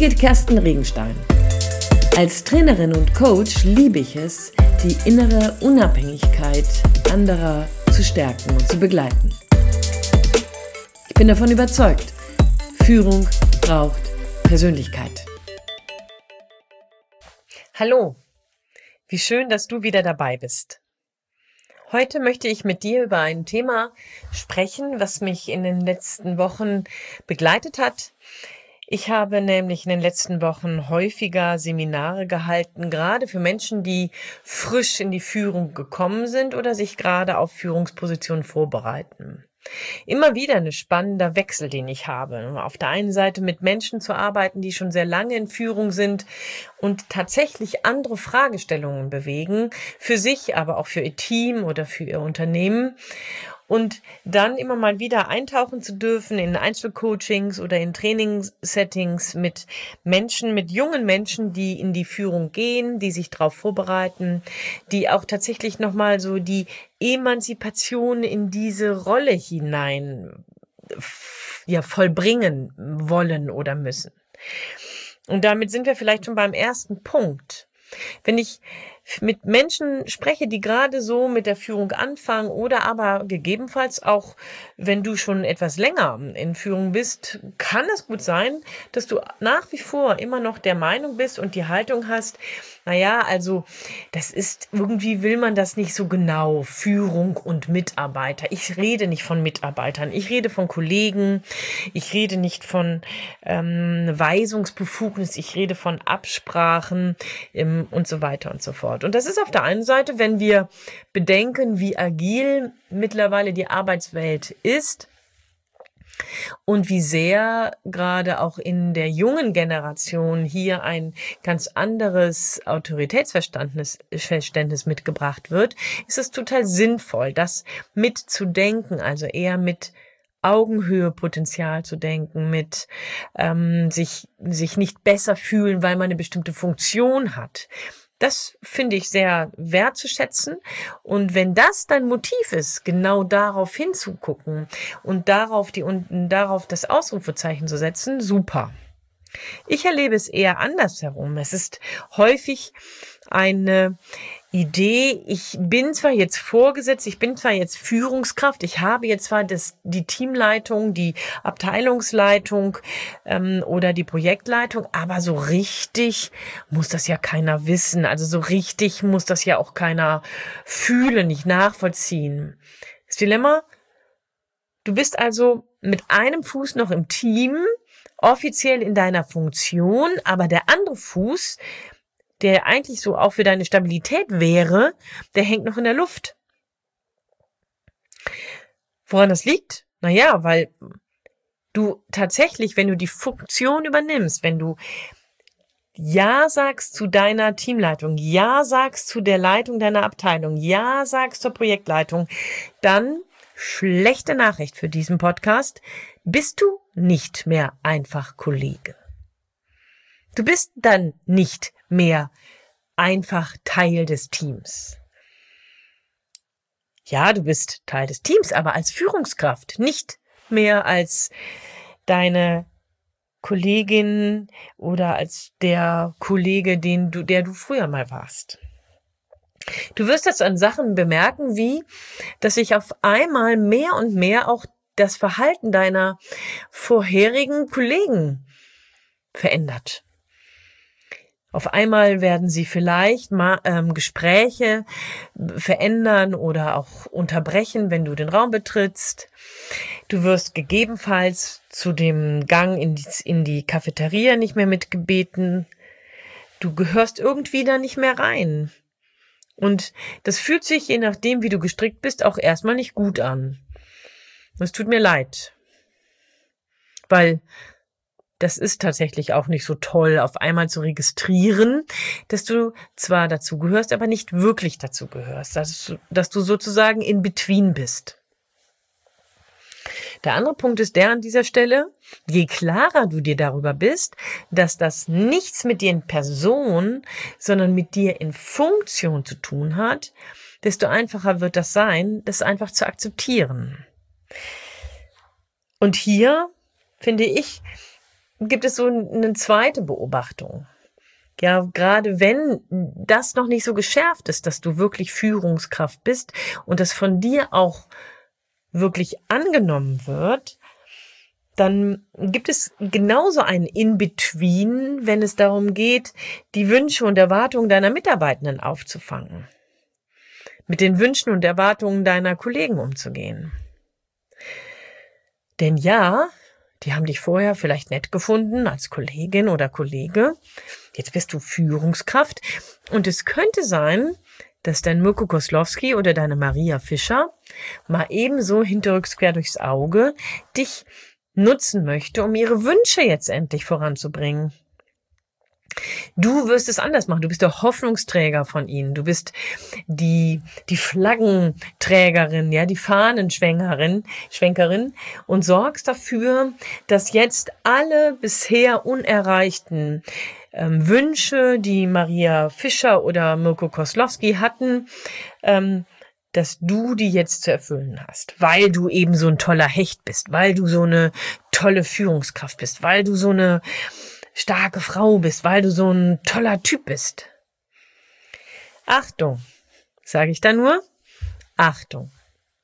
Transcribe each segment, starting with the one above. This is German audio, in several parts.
Birgit Kersten Regenstein. Als Trainerin und Coach liebe ich es, die innere Unabhängigkeit anderer zu stärken und zu begleiten. Ich bin davon überzeugt, Führung braucht Persönlichkeit. Hallo, wie schön, dass du wieder dabei bist. Heute möchte ich mit dir über ein Thema sprechen, was mich in den letzten Wochen begleitet hat. Ich habe nämlich in den letzten Wochen häufiger Seminare gehalten, gerade für Menschen, die frisch in die Führung gekommen sind oder sich gerade auf Führungspositionen vorbereiten. Immer wieder ein spannender Wechsel, den ich habe. Auf der einen Seite mit Menschen zu arbeiten, die schon sehr lange in Führung sind und tatsächlich andere Fragestellungen bewegen, für sich, aber auch für ihr Team oder für ihr Unternehmen. Und dann immer mal wieder eintauchen zu dürfen in Einzelcoachings oder in Trainingssettings mit Menschen, mit jungen Menschen, die in die Führung gehen, die sich darauf vorbereiten, die auch tatsächlich nochmal so die Emanzipation in diese Rolle hinein vollbringen wollen oder müssen. Und damit sind wir vielleicht schon beim ersten Punkt. Wenn ich mit Menschen spreche, die gerade so mit der Führung anfangen oder aber gegebenenfalls auch, wenn du schon etwas länger in Führung bist, kann es gut sein, dass du nach wie vor immer noch der Meinung bist und die Haltung hast, naja, also das ist, irgendwie will man das nicht so genau, Führung und Mitarbeiter. Ich rede nicht von Mitarbeitern, ich rede von Kollegen, ich rede nicht von Weisungsbefugnis, ich rede von Absprachen und so weiter und so fort. Und das ist auf der einen Seite, wenn wir bedenken, wie agil mittlerweile die Arbeitswelt ist, und wie sehr gerade auch in der jungen Generation hier ein ganz anderes Autoritätsverständnis mitgebracht wird, ist es total sinnvoll, das mitzudenken, also eher mit Augenhöhe Potenzial zu denken, mit sich nicht besser fühlen, weil man eine bestimmte Funktion hat. Das finde ich sehr wertzuschätzen. Und wenn das dein Motiv ist, genau darauf hinzugucken und darauf das Ausrufezeichen zu setzen, super. Ich erlebe es eher andersherum. Es ist häufig eine Idee, ich bin zwar jetzt Vorgesetzte, ich bin zwar jetzt Führungskraft, ich habe jetzt zwar die Teamleitung, die Abteilungsleitung oder die Projektleitung, aber so richtig muss das ja keiner wissen. Also so richtig muss das ja auch keiner fühlen, nicht nachvollziehen. Das Dilemma, du bist also mit einem Fuß noch im Team, offiziell in deiner Funktion, aber der andere Fuß, der eigentlich so auch für deine Stabilität wäre, der hängt noch in der Luft. Woran das liegt? Naja, weil du tatsächlich, wenn du die Funktion übernimmst, wenn du Ja sagst zu deiner Teamleitung, Ja sagst zu der Leitung deiner Abteilung, Ja sagst zur Projektleitung, dann, schlechte Nachricht für diesen Podcast, bist du nicht mehr einfach Kollege. Du bist dann nicht mehr einfach Teil des Teams. Ja, du bist Teil des Teams, aber als Führungskraft, nicht mehr als deine Kollegin oder als der Kollege, der du früher mal warst. Du wirst das an Sachen bemerken, wie, dass sich auf einmal mehr und mehr auch das Verhalten deiner vorherigen Kollegen verändert. Auf einmal werden sie vielleicht Gespräche verändern oder auch unterbrechen, wenn du den Raum betrittst. Du wirst gegebenenfalls zu dem Gang in die Cafeteria nicht mehr mitgebeten. Du gehörst irgendwie da nicht mehr rein. Und das fühlt sich, je nachdem, wie du gestrickt bist, auch erstmal nicht gut an. Es tut mir leid, weil das ist tatsächlich auch nicht so toll, auf einmal zu registrieren, dass du zwar dazu gehörst, aber nicht wirklich dazu gehörst, dass du sozusagen in between bist. Der andere Punkt ist der an dieser Stelle, je klarer du dir darüber bist, dass das nichts mit dir in Person, sondern mit dir in Funktion zu tun hat, desto einfacher wird das sein, das einfach zu akzeptieren. Und hier, finde ich, gibt es so eine zweite Beobachtung. Ja, gerade wenn das noch nicht so geschärft ist, dass du wirklich Führungskraft bist und das von dir auch wirklich angenommen wird, dann gibt es genauso ein In-Between, wenn es darum geht, die Wünsche und Erwartungen deiner Mitarbeitenden aufzufangen, mit den Wünschen und Erwartungen deiner Kollegen umzugehen. Denn ja, die haben dich vorher vielleicht nett gefunden als Kollegin oder Kollege. Jetzt bist du Führungskraft und es könnte sein, dass dein Mirko Koslowski oder deine Maria Fischer mal ebenso hinterrücks quer durchs Auge dich nutzen möchte, um ihre Wünsche jetzt endlich voranzubringen. Du wirst es anders machen. Du bist der Hoffnungsträger von ihnen. Du bist die Flaggenträgerin, ja, die Fahnenschwenkerin und sorgst dafür, dass jetzt alle bisher unerreichten Wünsche, die Maria Fischer oder Mirko Koslowski hatten, dass du die jetzt zu erfüllen hast, weil du eben so ein toller Hecht bist, weil du so eine tolle Führungskraft bist, weil du so eine starke Frau bist, weil du so ein toller Typ bist. Achtung, sage ich da nur, Achtung.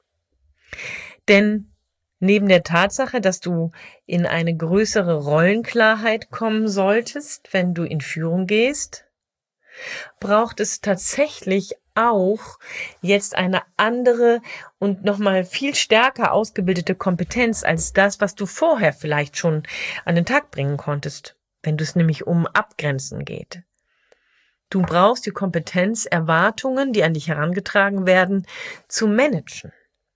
Denn neben der Tatsache, dass du in eine größere Rollenklarheit kommen solltest, wenn du in Führung gehst, braucht es tatsächlich auch jetzt eine andere und nochmal viel stärker ausgebildete Kompetenz als das, was du vorher vielleicht schon an den Tag bringen konntest, wenn es nämlich um Abgrenzen geht. Du brauchst die Kompetenz, Erwartungen, die an dich herangetragen werden, zu managen.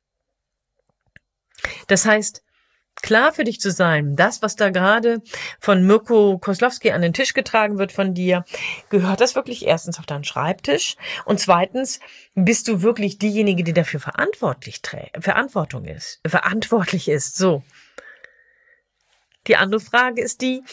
Das heißt, klar für dich zu sein, das, was da gerade von Mirko Koslowski an den Tisch getragen wird von dir, gehört das wirklich erstens auf deinen Schreibtisch und zweitens bist du wirklich diejenige, die dafür verantwortlich ist. So. Die andere Frage ist die,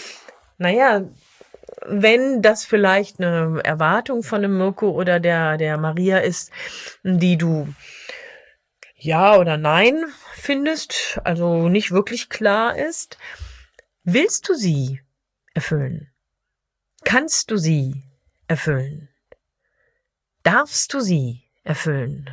wenn das vielleicht eine Erwartung von dem Mirko oder der Maria ist, die du ja oder nein findest, also nicht wirklich klar ist, willst du sie erfüllen? Kannst du sie erfüllen? Darfst du sie erfüllen?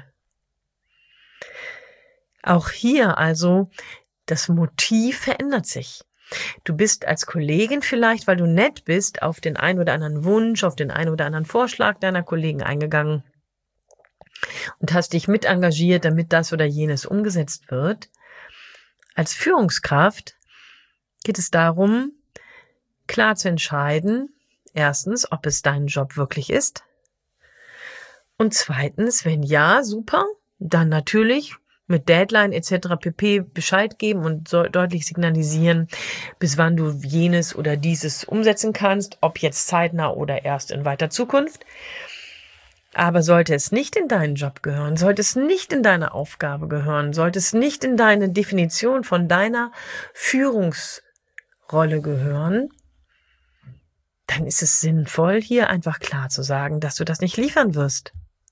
Auch hier also, das Motiv verändert sich. Du bist als Kollegin vielleicht, weil du nett bist, auf den einen oder anderen Wunsch, auf den einen oder anderen Vorschlag deiner Kollegen eingegangen und hast dich mit engagiert, damit das oder jenes umgesetzt wird. Als Führungskraft geht es darum, klar zu entscheiden, erstens, ob es dein Job wirklich ist und zweitens, wenn ja, super, dann natürlich mit Deadline etc. pp. Bescheid geben und deutlich signalisieren, bis wann du jenes oder dieses umsetzen kannst, ob jetzt zeitnah oder erst in weiter Zukunft. Aber sollte es nicht in deinen Job gehören, sollte es nicht in deine Aufgabe gehören, sollte es nicht in deine Definition von deiner Führungsrolle gehören, dann ist es sinnvoll, hier einfach klar zu sagen, dass du das nicht liefern wirst.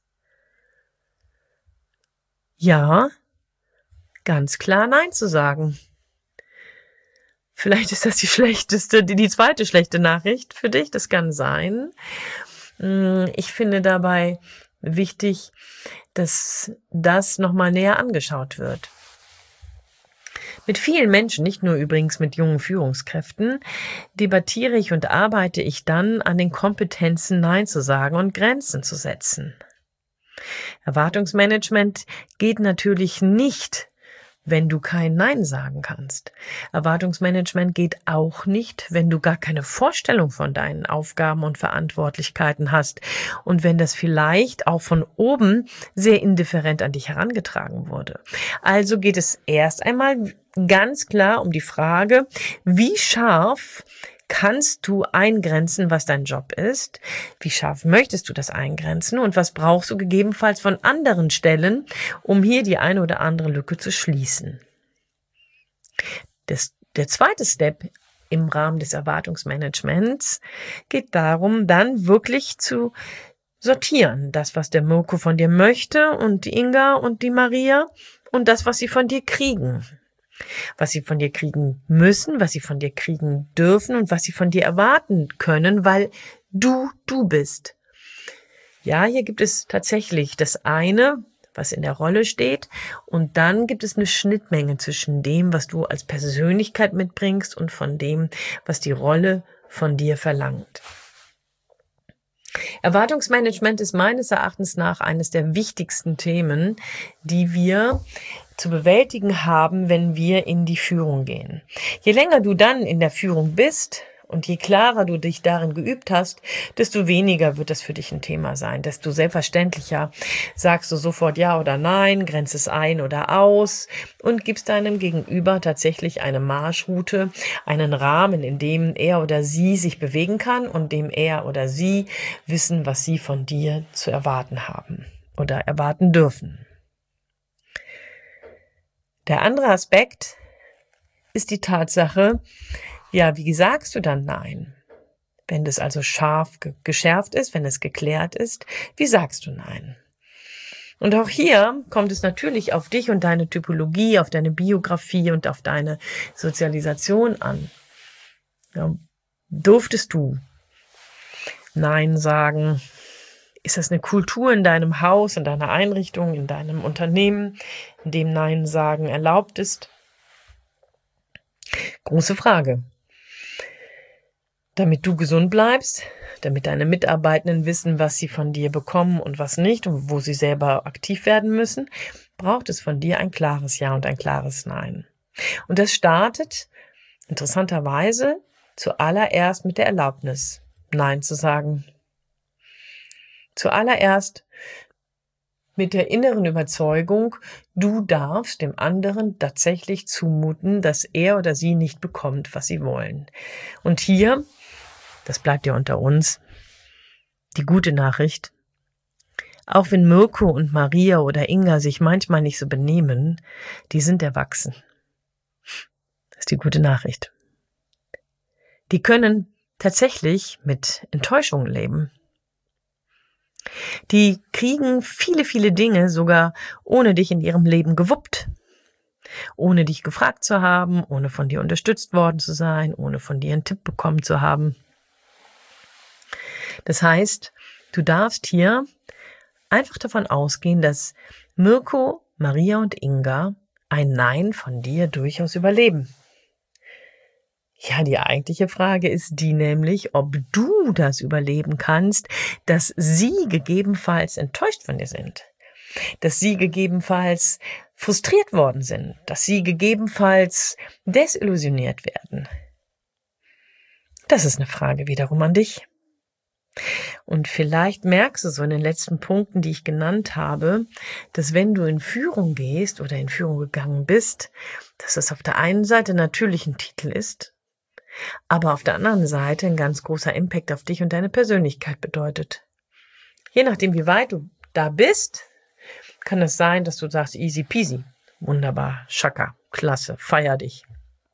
Ja, ganz klar Nein zu sagen. Vielleicht ist das die zweite schlechte Nachricht für dich, das kann sein. Ich finde dabei wichtig, dass das nochmal näher angeschaut wird. Mit vielen Menschen, nicht nur übrigens mit jungen Führungskräften, debattiere ich und arbeite ich dann an den Kompetenzen, Nein zu sagen und Grenzen zu setzen. Erwartungsmanagement geht natürlich nicht, wenn du kein Nein sagen kannst. Erwartungsmanagement geht auch nicht, wenn du gar keine Vorstellung von deinen Aufgaben und Verantwortlichkeiten hast und wenn das vielleicht auch von oben sehr indifferent an dich herangetragen wurde. Also geht es erst einmal ganz klar um die Frage, wie scharf kannst du eingrenzen, was dein Job ist? Wie scharf möchtest du das eingrenzen? Und was brauchst du gegebenenfalls von anderen Stellen, um hier die eine oder andere Lücke zu schließen? Der zweite Step im Rahmen des Erwartungsmanagements geht darum, dann wirklich zu sortieren. Das, was der Mirko von dir möchte und die Inga und die Maria und das, was sie von dir kriegen. Was sie von dir kriegen müssen, was sie von dir kriegen dürfen und was sie von dir erwarten können, weil du bist. Ja, hier gibt es tatsächlich das eine, was in der Rolle steht, und dann gibt es eine Schnittmenge zwischen dem, was du als Persönlichkeit mitbringst und von dem, was die Rolle von dir verlangt. Erwartungsmanagement ist meines Erachtens nach eines der wichtigsten Themen, die wir zu bewältigen haben, wenn wir in die Führung gehen. Je länger du dann in der Führung bist und je klarer du dich darin geübt hast, desto weniger wird das für dich ein Thema sein. Desto selbstverständlicher sagst du sofort Ja oder Nein, grenzt es ein oder aus und gibst deinem Gegenüber tatsächlich eine Marschroute, einen Rahmen, in dem er oder sie sich bewegen kann und dem er oder sie wissen, was sie von dir zu erwarten haben oder erwarten dürfen. Der andere Aspekt ist die Tatsache, ja, wie sagst du dann Nein? Wenn das also scharf geschärft ist, wenn es geklärt ist, wie sagst du Nein? Und auch hier kommt es natürlich auf dich und deine Typologie, auf deine Biografie und auf deine Sozialisation an. Ja, durftest du Nein sagen? Ist das eine Kultur in deinem Haus, in deiner Einrichtung, in deinem Unternehmen, in dem Nein sagen erlaubt ist? Große Frage. Damit du gesund bleibst, damit deine Mitarbeitenden wissen, was sie von dir bekommen und was nicht und wo sie selber aktiv werden müssen, braucht es von dir ein klares Ja und ein klares Nein. Und das startet interessanterweise zuallererst mit der Erlaubnis, Nein zu sagen. Zuallererst mit der inneren Überzeugung, du darfst dem anderen tatsächlich zumuten, dass er oder sie nicht bekommt, was sie wollen. Und hier, das bleibt ja unter uns, die gute Nachricht: Auch wenn Mirko und Maria oder Inga sich manchmal nicht so benehmen, die sind erwachsen. Das ist die gute Nachricht. Die können tatsächlich mit Enttäuschungen leben. Die kriegen viele, viele Dinge sogar ohne dich in ihrem Leben gewuppt. Ohne dich gefragt zu haben, ohne von dir unterstützt worden zu sein, ohne von dir einen Tipp bekommen zu haben. Das heißt, du darfst hier einfach davon ausgehen, dass Mirko, Maria und Inga ein Nein von dir durchaus überleben. Ja, die eigentliche Frage ist die nämlich, ob du das überleben kannst, dass sie gegebenenfalls enttäuscht von dir sind, dass sie gegebenenfalls frustriert worden sind, dass sie gegebenenfalls desillusioniert werden. Das ist eine Frage wiederum an dich. Und vielleicht merkst du so in den letzten Punkten, die ich genannt habe, dass wenn du in Führung gehst oder in Führung gegangen bist, dass das auf der einen Seite natürlich ein Titel ist, aber auf der anderen Seite ein ganz großer Impact auf dich und deine Persönlichkeit bedeutet. Je nachdem, wie weit du da bist, kann es sein, dass du sagst, easy peasy, wunderbar, Schaka, klasse, feier dich.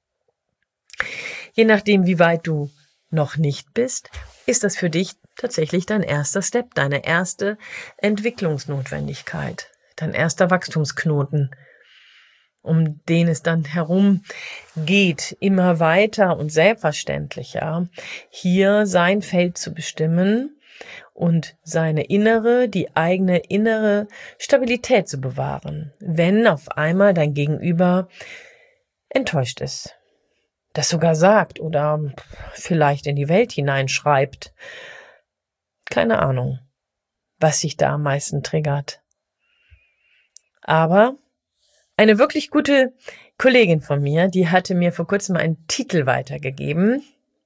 Je nachdem, wie weit du noch nicht bist, ist das für dich tatsächlich dein erster Step, deine erste Entwicklungsnotwendigkeit, dein erster Wachstumsknoten, um den es dann herum geht, immer weiter und selbstverständlicher, hier sein Feld zu bestimmen und die eigene innere Stabilität zu bewahren, wenn auf einmal dein Gegenüber enttäuscht ist, das sogar sagt oder vielleicht in die Welt hineinschreibt. Keine Ahnung, was sich da am meisten triggert. Aber eine wirklich gute Kollegin von mir, die hatte mir vor kurzem einen Titel weitergegeben.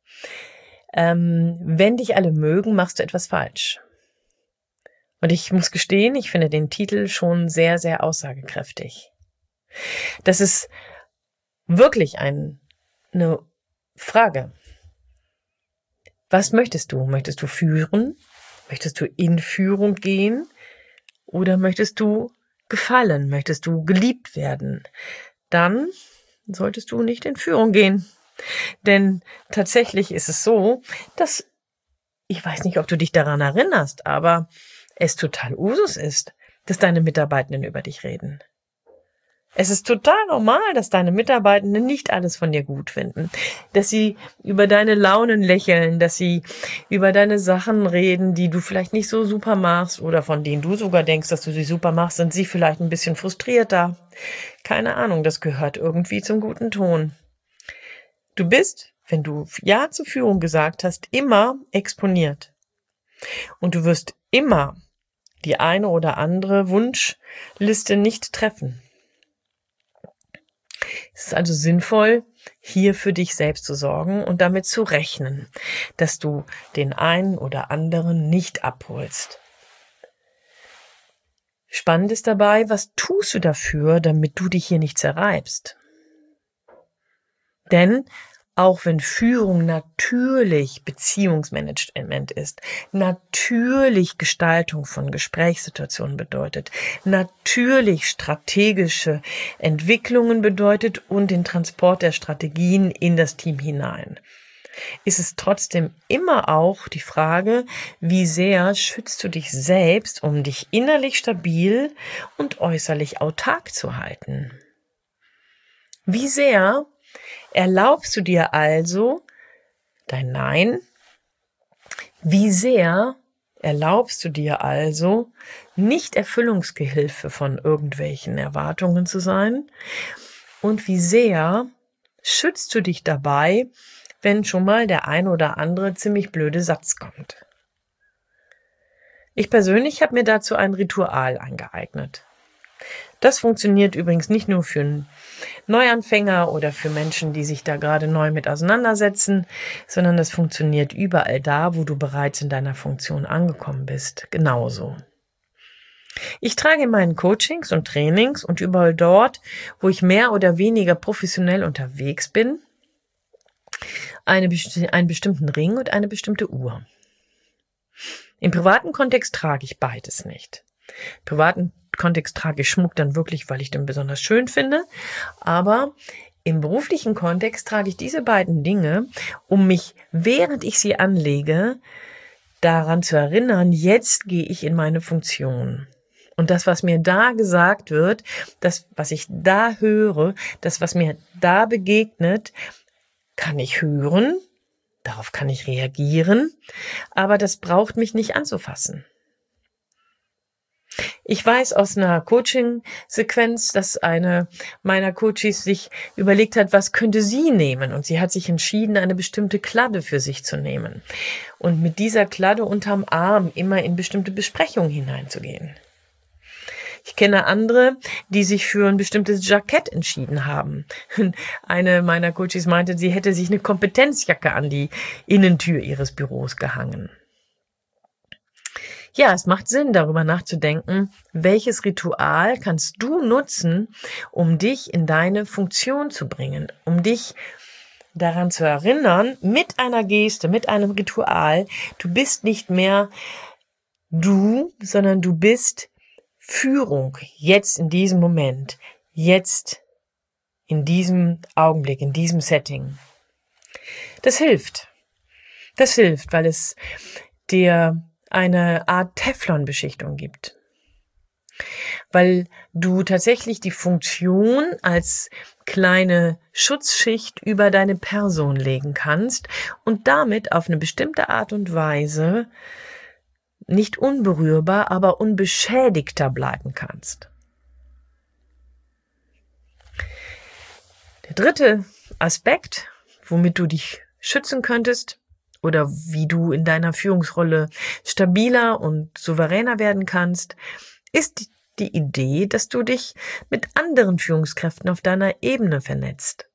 Wenn dich alle mögen, machst du etwas falsch. Und ich muss gestehen, ich finde den Titel schon sehr, sehr aussagekräftig. Das ist wirklich eine Frage. Was möchtest du? Möchtest du führen? Möchtest du in Führung gehen? Oder möchtest du gefallen? Möchtest du geliebt werden? Dann solltest du nicht in Führung gehen. Denn tatsächlich ist es so, dass, ich weiß nicht, ob du dich daran erinnerst, aber es total Usus ist, dass deine Mitarbeitenden über dich reden. Es ist total normal, dass deine Mitarbeitenden nicht alles von dir gut finden, dass sie über deine Launen lächeln, dass sie über deine Sachen reden, die du vielleicht nicht so super machst oder von denen du sogar denkst, dass du sie super machst, sind sie vielleicht ein bisschen frustrierter. Keine Ahnung, das gehört irgendwie zum guten Ton. Du bist, wenn du Ja zur Führung gesagt hast, immer exponiert. Und du wirst immer die eine oder andere Wunschliste nicht treffen. Es ist also sinnvoll, hier für dich selbst zu sorgen und damit zu rechnen, dass du den einen oder anderen nicht abholst. Spannend ist dabei, was tust du dafür, damit du dich hier nicht zerreibst? Denn auch wenn Führung natürlich Beziehungsmanagement ist, natürlich Gestaltung von Gesprächssituationen bedeutet, natürlich strategische Entwicklungen bedeutet und den Transport der Strategien in das Team hinein, ist es trotzdem immer auch die Frage, wie sehr schützt du dich selbst, um dich innerlich stabil und äußerlich autark zu halten? Wie sehr erlaubst du dir also dein Nein? Wie sehr erlaubst du dir also, nicht Erfüllungsgehilfe von irgendwelchen Erwartungen zu sein? Und wie sehr schützt du dich dabei, wenn schon mal der ein oder andere ziemlich blöde Satz kommt? Ich persönlich habe mir dazu ein Ritual angeeignet. Das funktioniert übrigens nicht nur für Neuanfänger oder für Menschen, die sich da gerade neu mit auseinandersetzen, sondern das funktioniert überall da, wo du bereits in deiner Funktion angekommen bist. Genauso. Ich trage in meinen Coachings und Trainings und überall dort, wo ich mehr oder weniger professionell unterwegs bin, einen bestimmten Ring und eine bestimmte Uhr. Im privaten Kontext trage ich beides nicht. Im privaten Kontext trage ich Schmuck dann wirklich, weil ich den besonders schön finde. Aber im beruflichen Kontext trage ich diese beiden Dinge, um mich, während ich sie anlege, daran zu erinnern, jetzt gehe ich in meine Funktion. Und das, was mir da gesagt wird, das, was ich da höre, das, was mir da begegnet, kann ich hören, darauf kann ich reagieren, aber das braucht mich nicht anzufassen. Ich weiß aus einer Coaching-Sequenz, dass eine meiner Coaches sich überlegt hat, was könnte sie nehmen? Und sie hat sich entschieden, eine bestimmte Kladde für sich zu nehmen und mit dieser Kladde unterm Arm immer in bestimmte Besprechungen hineinzugehen. Ich kenne andere, die sich für ein bestimmtes Jackett entschieden haben. Eine meiner Coaches meinte, sie hätte sich eine Kompetenzjacke an die Innentür ihres Büros gehangen. Ja, es macht Sinn, darüber nachzudenken, welches Ritual kannst du nutzen, um dich in deine Funktion zu bringen, um dich daran zu erinnern, mit einer Geste, mit einem Ritual, du bist nicht mehr du, sondern du bist Führung, jetzt in diesem Moment, jetzt in diesem Augenblick, in diesem Setting. Das hilft, weil es dir eine Art Teflon-Beschichtung gibt. Weil du tatsächlich die Funktion als kleine Schutzschicht über deine Person legen kannst und damit auf eine bestimmte Art und Weise nicht unberührbar, aber unbeschädigter bleiben kannst. Der dritte Aspekt, womit du dich schützen könntest, oder wie du in deiner Führungsrolle stabiler und souveräner werden kannst, ist die Idee, dass du dich mit anderen Führungskräften auf deiner Ebene vernetzt.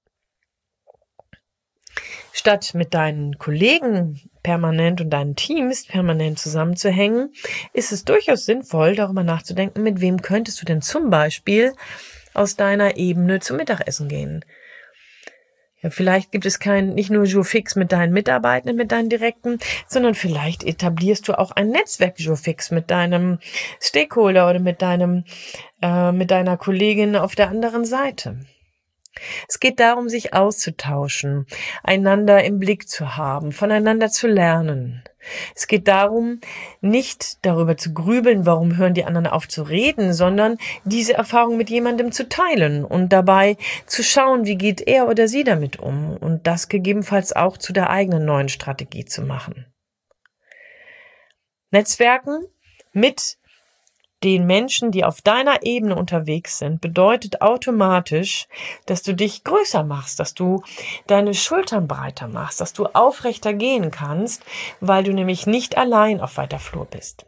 Statt mit deinen Kollegen permanent und deinen Teams permanent zusammenzuhängen, ist es durchaus sinnvoll, darüber nachzudenken, mit wem könntest du denn zum Beispiel aus deiner Ebene zum Mittagessen gehen. Ja, vielleicht gibt es nicht nur Jour fix mit deinen Mitarbeitenden, mit deinen Direkten, sondern vielleicht etablierst du auch ein Netzwerk Jour fix mit deinem Stakeholder oder mit deiner Kollegin auf der anderen Seite. Es geht darum, sich auszutauschen, einander im Blick zu haben, voneinander zu lernen. Es geht darum, nicht darüber zu grübeln, warum hören die anderen auf zu reden, sondern diese Erfahrung mit jemandem zu teilen und dabei zu schauen, wie geht er oder sie damit um und das gegebenenfalls auch zu der eigenen neuen Strategie zu machen. Netzwerken mit den Menschen, die auf deiner Ebene unterwegs sind, bedeutet automatisch, dass du dich größer machst, dass du deine Schultern breiter machst, dass du aufrechter gehen kannst, weil du nämlich nicht allein auf weiter Flur bist.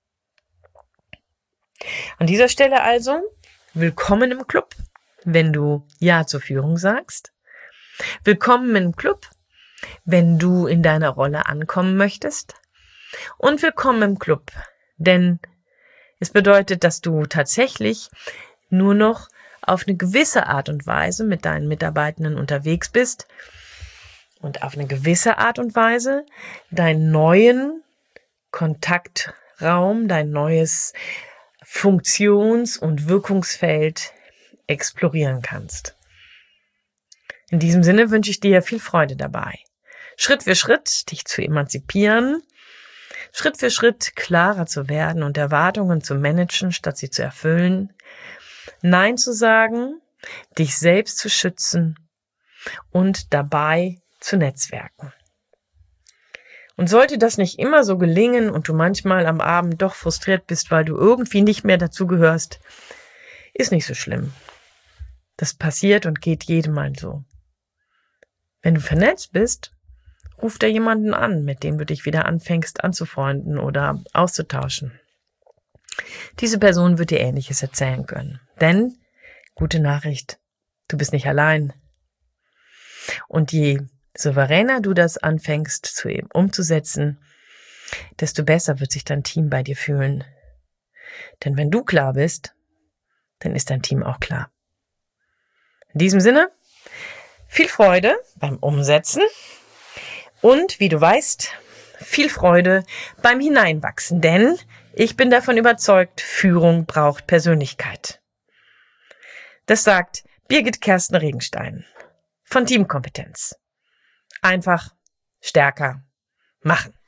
An dieser Stelle also, willkommen im Club, wenn du Ja zur Führung sagst. Willkommen im Club, wenn du in deiner Rolle ankommen möchtest. Und willkommen im Club, denn es bedeutet, dass du tatsächlich nur noch auf eine gewisse Art und Weise mit deinen Mitarbeitenden unterwegs bist und auf eine gewisse Art und Weise deinen neuen Kontaktraum, dein neues Funktions- und Wirkungsfeld explorieren kannst. In diesem Sinne wünsche ich dir viel Freude dabei, Schritt für Schritt dich zu emanzipieren, Schritt für Schritt klarer zu werden und Erwartungen zu managen, statt sie zu erfüllen, Nein zu sagen, dich selbst zu schützen und dabei zu netzwerken. Und sollte das nicht immer so gelingen und du manchmal am Abend doch frustriert bist, weil du irgendwie nicht mehr dazugehörst, ist nicht so schlimm. Das passiert und geht jedem mal so. Wenn du vernetzt bist, ruf da jemanden an, mit dem du dich wieder anfängst anzufreunden oder auszutauschen. Diese Person wird dir Ähnliches erzählen können. Denn, gute Nachricht, du bist nicht allein. Und je souveräner du das anfängst umzusetzen, desto besser wird sich dein Team bei dir fühlen. Denn wenn du klar bist, dann ist dein Team auch klar. In diesem Sinne, viel Freude beim Umsetzen. Und wie du weißt, viel Freude beim Hineinwachsen, denn ich bin davon überzeugt, Führung braucht Persönlichkeit. Das sagt Birgit Kersten Regenstein von Teamkompetenz. Einfach stärker machen.